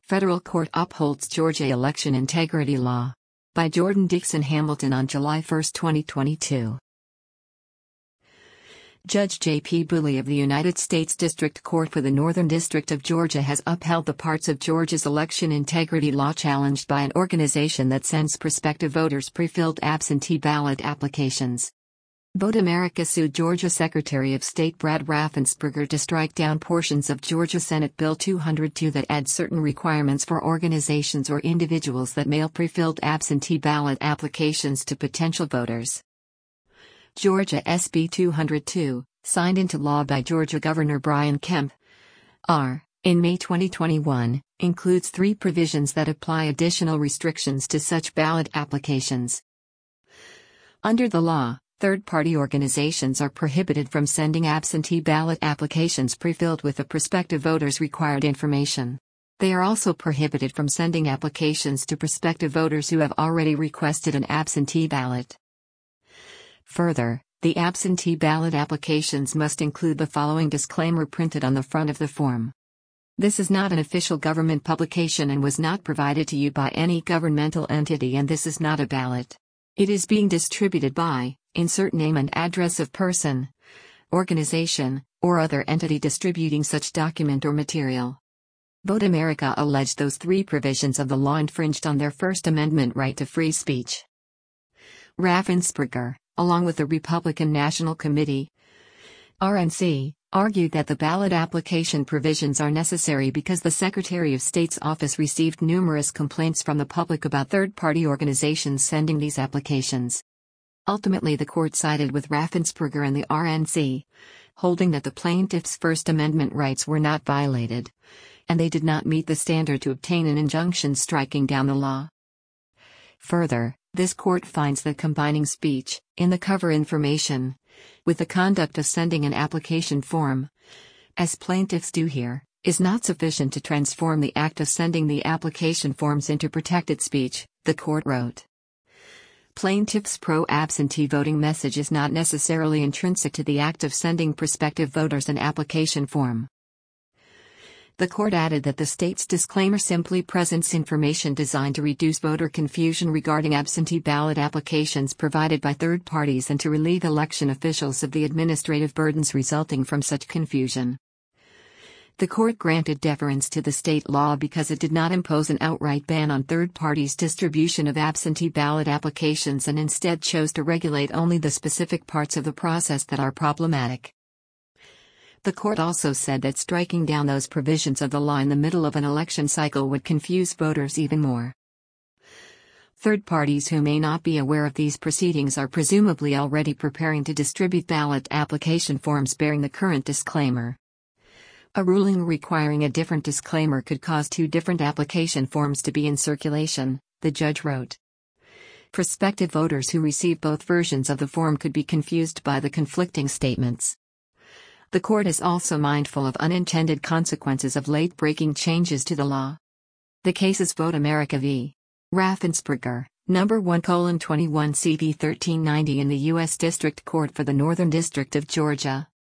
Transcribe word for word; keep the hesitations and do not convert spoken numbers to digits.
Federal Court upholds Georgia election integrity law. By Jordan Dixon Hamilton on July first, twenty twenty-two. Judge J P Booley of the United States District Court for the Northern District of Georgia has upheld the parts of Georgia's election integrity law challenged by an organization that sends prospective voters pre-filled absentee ballot applications. Vote America sued Georgia Secretary of State Brad Raffensperger to strike down portions of Georgia Senate Bill two hundred two that add certain requirements for organizations or individuals that mail pre-filled absentee ballot applications to potential voters. Georgia S B two hundred two, signed into law by Georgia Governor Brian Kemp, R. in May twenty twenty-one, includes three provisions that apply additional restrictions to such ballot applications. Under the law, third-party organizations are prohibited from sending absentee ballot applications pre-filled with the prospective voters' required information. They are also prohibited from sending applications to prospective voters who have already requested an absentee ballot. Further, the absentee ballot applications must include the following disclaimer printed on the front of the form. This is not an official government publication and was not provided to you by any governmental entity, and this is not a ballot. It is being distributed by, insert name and address of person, organization, or other entity distributing such document or material. Vote America alleged those three provisions of the law infringed on their First Amendment right to free speech. Raffensperger, along with the Republican National Committee, R N C, argued that the ballot application provisions are necessary because the Secretary of State's office received numerous complaints from the public about third-party organizations sending these applications. Ultimately, the court sided with Raffensperger and the R N C, holding that the plaintiffs' First Amendment rights were not violated, and they did not meet the standard to obtain an injunction striking down the law. Further, this court finds that combining speech, in the cover information, with the conduct of sending an application form, as plaintiffs do here, is not sufficient to transform the act of sending the application forms into protected speech, the court wrote. Plaintiffs' pro-absentee voting message is not necessarily intrinsic to the act of sending prospective voters an application form. The court added that the state's disclaimer simply presents information designed to reduce voter confusion regarding absentee ballot applications provided by third parties and to relieve election officials of the administrative burdens resulting from such confusion. The court granted deference to the state law because it did not impose an outright ban on third parties' distribution of absentee ballot applications and instead chose to regulate only the specific parts of the process that are problematic. The court also said that striking down those provisions of the law in the middle of an election cycle would confuse voters even more. Third parties who may not be aware of these proceedings are presumably already preparing to distribute ballot application forms bearing the current disclaimer. A ruling requiring a different disclaimer could cause two different application forms to be in circulation, the judge wrote. Prospective voters who receive both versions of the form could be confused by the conflicting statements. The court is also mindful of unintended consequences of late-breaking changes to the law. The case is Vote America v. Raffensperger, number one colon twenty-one C V thirteen ninety in the U S District Court for the Northern District of Georgia.